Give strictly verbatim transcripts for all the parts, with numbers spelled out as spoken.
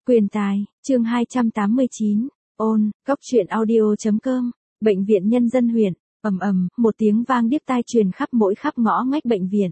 Quyền tài, chương hai trăm tám mươi chín, ôn, góc truyện audio.com, bệnh viện nhân dân huyện, ầm ầm, một tiếng vang điếc tai truyền khắp mỗi khắp ngõ ngách bệnh viện.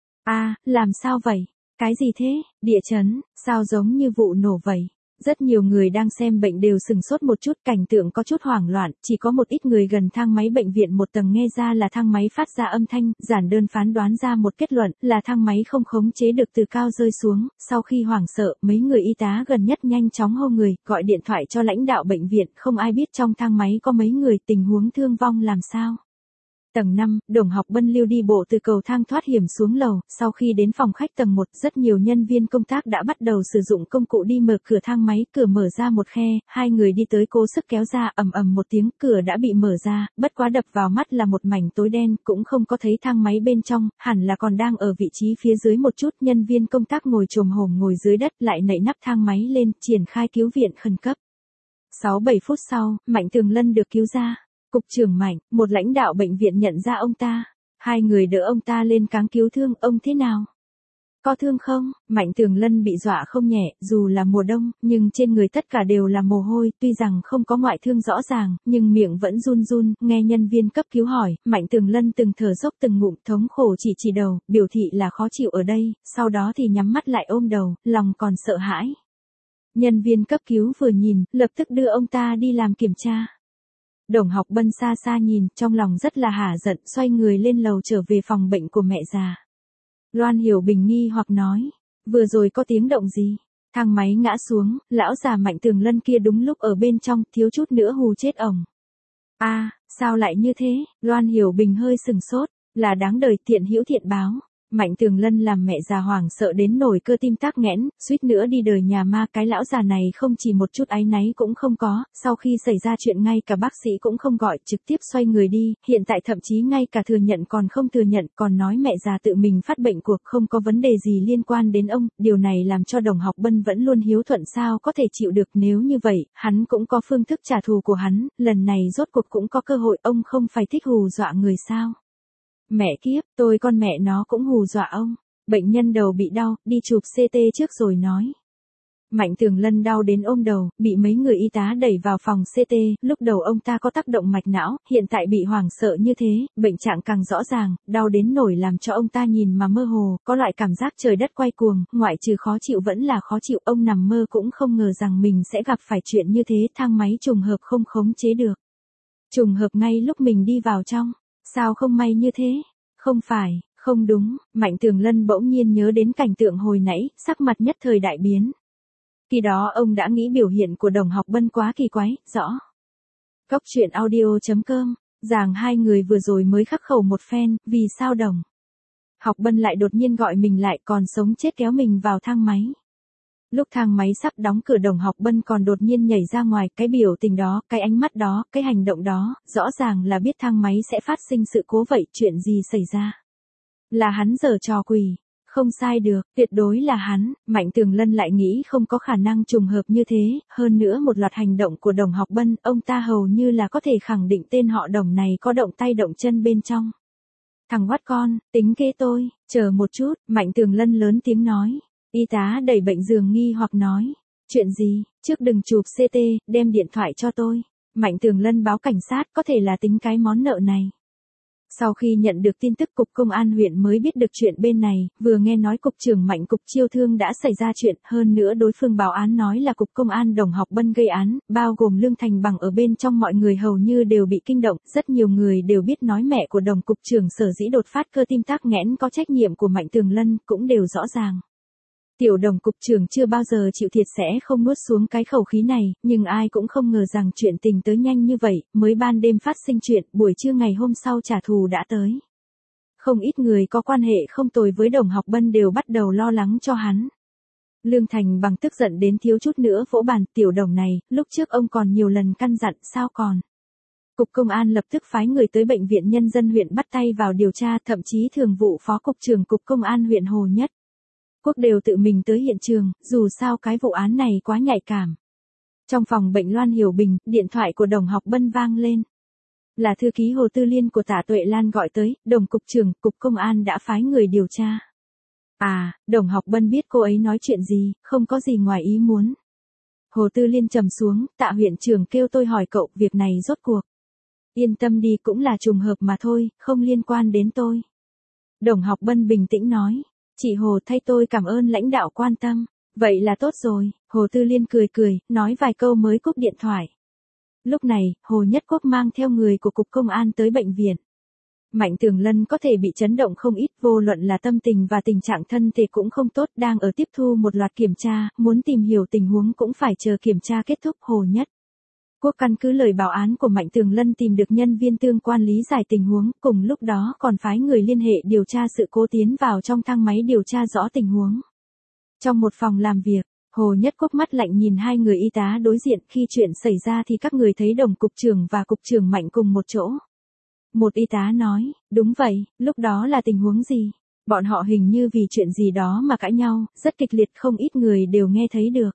A, làm sao vậy? Cái gì thế? Địa chấn, sao giống như vụ nổ vậy? Rất nhiều người đang xem bệnh đều sừng sốt một chút, cảnh tượng có chút hoảng loạn, chỉ có một ít người gần thang máy bệnh viện một tầng nghe ra là thang máy phát ra âm thanh, giản đơn phán đoán ra một kết luận là thang máy không khống chế được từ cao rơi xuống. Sau khi hoảng sợ, mấy người y tá gần nhất nhanh chóng hô người, gọi điện thoại cho lãnh đạo bệnh viện, không ai biết trong thang máy có mấy người, tình huống thương vong làm sao. Tầng năm, Đồng Học Bân lưu đi bộ từ cầu thang thoát hiểm xuống lầu, sau khi đến phòng khách tầng một, rất nhiều nhân viên công tác đã bắt đầu sử dụng công cụ đi mở cửa thang máy, cửa mở ra một khe, hai người đi tới cố sức kéo ra, ầm ầm một tiếng, cửa đã bị mở ra, bất quá đập vào mắt là một mảnh tối đen, cũng không có thấy thang máy bên trong, hẳn là còn đang ở vị trí phía dưới một chút, nhân viên công tác ngồi chồm hổm ngồi dưới đất, lại nạy nắp thang máy lên, triển khai cứu viện khẩn cấp. sáu bảy phút sau, Mạnh Tường Lân được cứu ra. Cục trưởng Mạnh, một lãnh đạo bệnh viện nhận ra ông ta. Hai người đỡ ông ta lên cáng cứu thương, ông thế nào? Có thương không? Mạnh Tường Lân bị dọa không nhẹ, dù là mùa đông, nhưng trên người tất cả đều là mồ hôi, tuy rằng không có ngoại thương rõ ràng, nhưng miệng vẫn run run, nghe nhân viên cấp cứu hỏi, Mạnh Tường Lân từng thở dốc từng ngụm, thống khổ chỉ chỉ đầu, biểu thị là khó chịu ở đây, sau đó thì nhắm mắt lại ôm đầu, lòng còn sợ hãi. Nhân viên cấp cứu vừa nhìn, lập tức đưa ông ta đi làm kiểm tra. Đồng Học Bân xa xa nhìn, trong lòng rất là hả giận, xoay người lên lầu trở về phòng bệnh của mẹ già. Loan Hiểu Bình nghi hoặc nói, vừa rồi có tiếng động gì? Thang máy ngã xuống, lão già Mạnh Tường Lân kia đúng lúc ở bên trong, thiếu chút nữa hù chết ổng. A, à, sao lại như thế? Loan Hiểu Bình hơi sừng sốt, là đáng đời, thiện hữu thiện báo. Mạnh Tường Lân làm mẹ già hoảng sợ đến nổi cơ tim tắc nghẽn, suýt nữa đi đời nhà ma, cái lão già này không chỉ một chút áy náy cũng không có, sau khi xảy ra chuyện ngay cả bác sĩ cũng không gọi, trực tiếp xoay người đi, hiện tại thậm chí ngay cả thừa nhận còn không thừa nhận, còn nói mẹ già tự mình phát bệnh cuộc, không có vấn đề gì liên quan đến ông, điều này làm cho Đồng Học Bân vẫn luôn hiếu thuận, sao có thể chịu được. Nếu như vậy, hắn cũng có phương thức trả thù của hắn, lần này rốt cuộc cũng có cơ hội, ông không phải thích hù dọa người sao? Mẹ kiếp, tôi con mẹ nó cũng hù dọa ông. Bệnh nhân đầu bị đau, đi chụp xê tê trước rồi nói. Mạnh Tường Lân đau đến ôm đầu, bị mấy người y tá đẩy vào phòng xê tê, lúc đầu ông ta có tác động mạch não, hiện tại bị hoảng sợ như thế, bệnh trạng càng rõ ràng, đau đến nổi làm cho ông ta nhìn mà mơ hồ, có loại cảm giác trời đất quay cuồng, ngoại trừ khó chịu vẫn là khó chịu, ông nằm mơ cũng không ngờ rằng mình sẽ gặp phải chuyện như thế, thang máy trùng hợp không khống chế được. Trùng hợp ngay lúc mình đi vào trong. Sao không may như thế? Không phải, không đúng, Mạnh Tường Lân bỗng nhiên nhớ đến cảnh tượng hồi nãy, sắc mặt nhất thời đại biến. Khi đó ông đã nghĩ biểu hiện của Đồng Học Bân quá kỳ quái, rõ. Góc truyện audio.com, giảng hai người vừa rồi mới khắc khẩu một phen, vì sao Đồng Học Bân lại đột nhiên gọi mình lại, còn sống chết kéo mình vào thang máy. Lúc thang máy sắp đóng cửa, Đồng Học Bân còn đột nhiên nhảy ra ngoài, cái biểu tình đó, cái ánh mắt đó, cái hành động đó, rõ ràng là biết thang máy sẽ phát sinh sự cố vậy, chuyện gì xảy ra? Là hắn giở trò quỷ, không sai được, tuyệt đối là hắn, Mạnh Tường Lân lại nghĩ không có khả năng trùng hợp như thế, hơn nữa một loạt hành động của Đồng Học Bân, ông ta hầu như là có thể khẳng định tên họ Đồng này có động tay động chân bên trong. Thằng oắt con, tính kế tôi, chờ một chút, Mạnh Tường Lân lớn tiếng nói. Y tá đẩy bệnh giường nghi hoặc nói, chuyện gì, trước đừng chụp xê tê, đem điện thoại cho tôi. Mạnh Tường Lân báo cảnh sát, có thể là tính cái món nợ này. Sau khi nhận được tin tức, cục công an huyện mới biết được chuyện bên này, vừa nghe nói cục trưởng Mạnh cục chiêu thương đã xảy ra chuyện, hơn nữa đối phương báo án nói là cục công an Đồng Học Bân gây án, bao gồm Lương Thành Bằng ở bên trong, mọi người hầu như đều bị kinh động, rất nhiều người đều biết nói mẹ của Đồng cục trưởng sở dĩ đột phát cơ tim tắc nghẽn có trách nhiệm của Mạnh Tường Lân, cũng đều rõ ràng. Tiểu Đồng cục trưởng chưa bao giờ chịu thiệt sẽ không nuốt xuống cái khẩu khí này, nhưng ai cũng không ngờ rằng chuyện tình tới nhanh như vậy, mới ban đêm phát sinh chuyện, buổi trưa ngày hôm sau trả thù đã tới. Không ít người có quan hệ không tồi với Đồng Học Bân đều bắt đầu lo lắng cho hắn. Lương Thành Bằng tức giận đến thiếu chút nữa vỗ bàn, Tiểu Đồng này, lúc trước ông còn nhiều lần căn dặn, sao còn. Cục công an lập tức phái người tới bệnh viện nhân dân huyện bắt tay vào điều tra, thậm chí thường vụ phó cục trưởng cục công an huyện Hồ Nhất Quốc đều tự mình tới hiện trường, dù sao cái vụ án này quá nhạy cảm. Trong phòng bệnh Loan Hiểu Bình, điện thoại của Đồng Học Bân vang lên. Là thư ký Hồ Tư Liên của Tạ Tuệ Lan gọi tới, Đồng cục trưởng, cục công an đã phái người điều tra. À, Đồng Học Bân biết cô ấy nói chuyện gì, không có gì ngoài ý muốn. Hồ Tư Liên trầm xuống, Tạ huyện trưởng kêu tôi hỏi cậu, việc này rốt cuộc. Yên tâm đi, cũng là trùng hợp mà thôi, không liên quan đến tôi. Đồng Học Bân bình tĩnh nói. Chị Hồ, thay tôi cảm ơn lãnh đạo quan tâm. Vậy là tốt rồi, Hồ Tư Liên cười cười, nói vài câu mới cúp điện thoại. Lúc này, Hồ Nhất Quốc mang theo người của Cục Công an tới bệnh viện. Mạnh Tường Lân có thể bị chấn động không ít, vô luận là tâm tình và tình trạng thân thể cũng không tốt, đang ở tiếp thu một loạt kiểm tra, muốn tìm hiểu tình huống cũng phải chờ kiểm tra kết thúc. Hồ Nhất Quốc căn cứ lời báo án của Mạnh Tường Lân tìm được nhân viên tương quan lý giải tình huống, cùng lúc đó còn phái người liên hệ điều tra sự cố tiến vào trong thang máy điều tra rõ tình huống. Trong một phòng làm việc, Hồ Nhất Quốc mắt lạnh nhìn hai người y tá đối diện, khi chuyện xảy ra thì các người thấy Đồng cục trưởng và cục trưởng Mạnh cùng một chỗ. Một y tá nói, đúng vậy, lúc đó là tình huống gì? Bọn họ hình như vì chuyện gì đó mà cãi nhau, rất kịch liệt, không ít người đều nghe thấy được.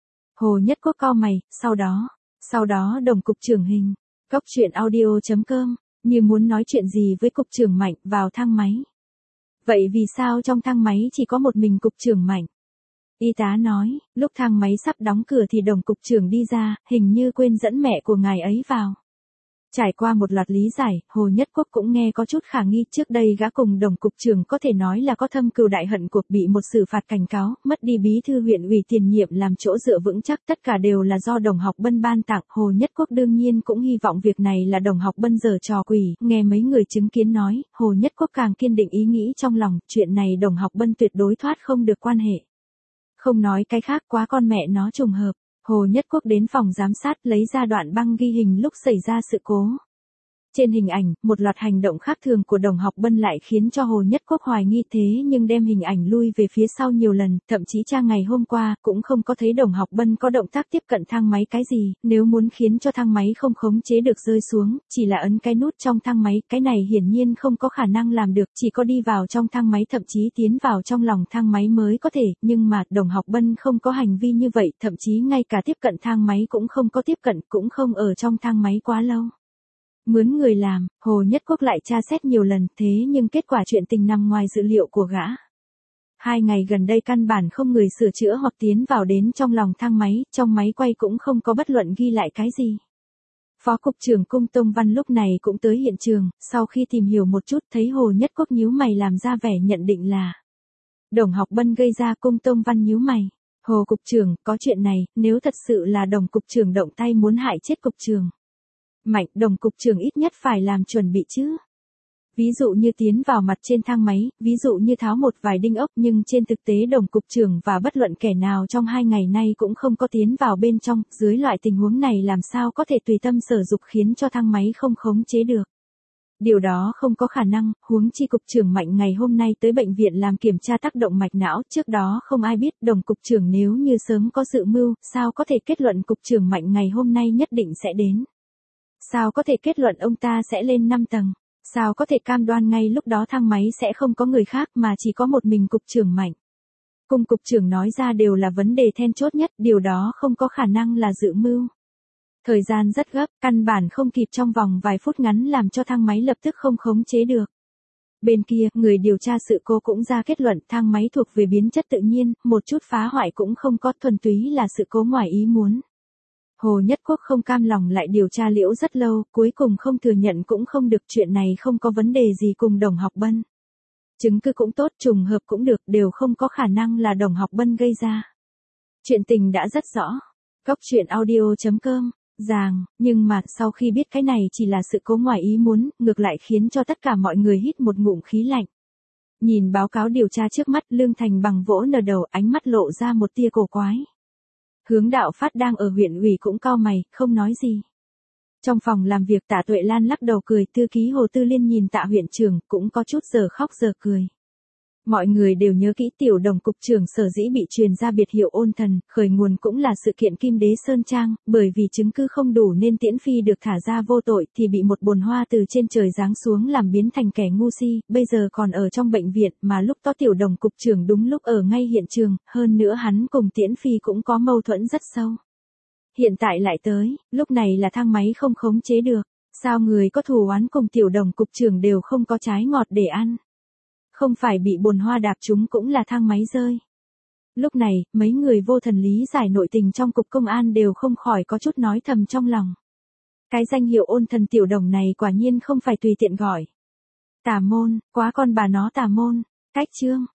Hồ Nhất Quốc cau mày, sau đó, sau đó Đồng cục trưởng hình, Cóc Truyện Audio chấm com, như muốn nói chuyện gì với cục trưởng Mạnh, vào thang máy. Vậy vì sao trong thang máy chỉ có một mình cục trưởng Mạnh? Y tá nói, lúc thang máy sắp đóng cửa thì Đồng cục trưởng đi ra, hình như quên dẫn mẹ của ngài ấy vào. Trải qua một loạt lý giải, Hồ Nhất Quốc cũng nghe có chút khả nghi, trước đây gã cùng Đồng cục trưởng có thể nói là có thâm cừu đại hận, cuộc bị một xử phạt cảnh cáo, mất đi bí thư huyện ủy tiền nhiệm làm chỗ dựa vững chắc, tất cả đều là do Đồng Học Bân ban tặng. Hồ Nhất Quốc đương nhiên cũng hy vọng việc này là Đồng Học Bân giở trò quỷ, nghe mấy người chứng kiến nói, Hồ Nhất Quốc càng kiên định ý nghĩ trong lòng, chuyện này Đồng Học Bân tuyệt đối thoát không được quan hệ. Không nói cái khác, quá con mẹ nó trùng hợp. Hồ Nhất Quốc đến phòng giám sát lấy ra đoạn băng ghi hình lúc xảy ra sự cố. Trên hình ảnh, một loạt hành động khác thường của Đồng Học Bân lại khiến cho Hồ Nhất Quốc hoài nghi, thế nhưng đem hình ảnh lui về phía sau nhiều lần, thậm chí tra ngày hôm qua cũng không có thấy Đồng Học Bân có động tác tiếp cận thang máy cái gì, nếu muốn khiến cho thang máy không khống chế được rơi xuống, chỉ là ấn cái nút trong thang máy, cái này hiển nhiên không có khả năng làm được, chỉ có đi vào trong thang máy, thậm chí tiến vào trong lòng thang máy mới có thể, nhưng mà Đồng Học Bân không có hành vi như vậy, thậm chí ngay cả tiếp cận thang máy cũng không có tiếp cận, cũng không ở trong thang máy quá lâu. Mướn người làm, Hồ Nhất Quốc lại tra xét nhiều lần, thế nhưng kết quả chuyện tình nằm ngoài dự liệu của gã. Hai ngày gần đây căn bản không người sửa chữa hoặc tiến vào đến trong lòng thang máy, trong máy quay cũng không có bất luận ghi lại cái gì. Phó Cục trưởng Cung Tông Văn lúc này cũng tới hiện trường, sau khi tìm hiểu một chút thấy Hồ Nhất Quốc nhíu mày làm ra vẻ nhận định là Đồng Học Bân gây ra. Cung Tông Văn nhíu mày, Hồ Cục trưởng, có chuyện này, nếu thật sự là Đồng Cục trưởng động tay muốn hại chết Cục trưởng Mạnh, Đồng cục trưởng ít nhất phải làm chuẩn bị chứ. Ví dụ như tiến vào mặt trên thang máy, ví dụ như tháo một vài đinh ốc, nhưng trên thực tế Đồng cục trưởng và bất luận kẻ nào trong hai ngày nay cũng không có tiến vào bên trong, dưới loại tình huống này làm sao có thể tùy tâm sở dục khiến cho thang máy không khống chế được. Điều đó không có khả năng, huống chi cục trưởng Mạnh ngày hôm nay tới bệnh viện làm kiểm tra tác động mạch não, trước đó không ai biết. Đồng cục trưởng nếu như sớm có dự mưu, sao có thể kết luận cục trưởng Mạnh ngày hôm nay nhất định sẽ đến. Sao có thể kết luận ông ta sẽ lên năm tầng? Sao có thể cam đoan ngay lúc đó thang máy sẽ không có người khác mà chỉ có một mình cục trưởng Mạnh? Cùng cục trưởng nói ra đều là vấn đề then chốt nhất, điều đó không có khả năng là dự mưu. Thời gian rất gấp, căn bản không kịp trong vòng vài phút ngắn làm cho thang máy lập tức không khống chế được. Bên kia, người điều tra sự cố cũng ra kết luận thang máy thuộc về biến chất tự nhiên, một chút phá hoại cũng không có, thuần túy là sự cố ngoài ý muốn. Hồ Nhất Quốc không cam lòng lại điều tra liễu rất lâu, cuối cùng không thừa nhận cũng không được, chuyện này không có vấn đề gì cùng Đồng Học Bân. Chứng cứ cũng tốt, trùng hợp cũng được, đều không có khả năng là Đồng Học Bân gây ra. Chuyện tình đã rất rõ. Cóc Truyện Audio chấm com, ràng, nhưng mà sau khi biết cái này chỉ là sự cố ngoài ý muốn, ngược lại khiến cho tất cả mọi người hít một ngụm khí lạnh. Nhìn báo cáo điều tra trước mắt, Lương Thành Bằng vỗ nở đầu, ánh mắt lộ ra một tia cổ quái. Hướng Đạo Phát đang ở huyện ủy cũng cau mày, không nói gì. Trong phòng làm việc Tạ Tuệ Lan lắc đầu cười, thư ký Hồ Tư Liên nhìn Tạ huyện trưởng, cũng có chút giờ khóc giờ cười. Mọi người đều nhớ kỹ tiểu Đồng cục trưởng sở dĩ bị truyền ra biệt hiệu ôn thần, khởi nguồn cũng là sự kiện Kim Đế Sơn Trang, bởi vì chứng cứ không đủ nên Tiễn Phi được thả ra vô tội thì bị một bồn hoa từ trên trời giáng xuống làm biến thành kẻ ngu si, bây giờ còn ở trong bệnh viện, mà lúc đó tiểu Đồng cục trưởng đúng lúc ở ngay hiện trường, hơn nữa hắn cùng Tiễn Phi cũng có mâu thuẫn rất sâu. Hiện tại lại tới, lúc này là thang máy không khống chế được, sao người có thù oán cùng tiểu Đồng cục trưởng đều không có trái ngọt để ăn. Không phải bị bồn hoa đạp chúng cũng là thang máy rơi. Lúc này, mấy người vô thần lý giải nội tình trong cục công an đều không khỏi có chút nói thầm trong lòng. Cái danh hiệu ôn thần tiểu đồng này quả nhiên không phải tùy tiện gọi. Tà môn, quá con bà nó tà môn. Cách chương.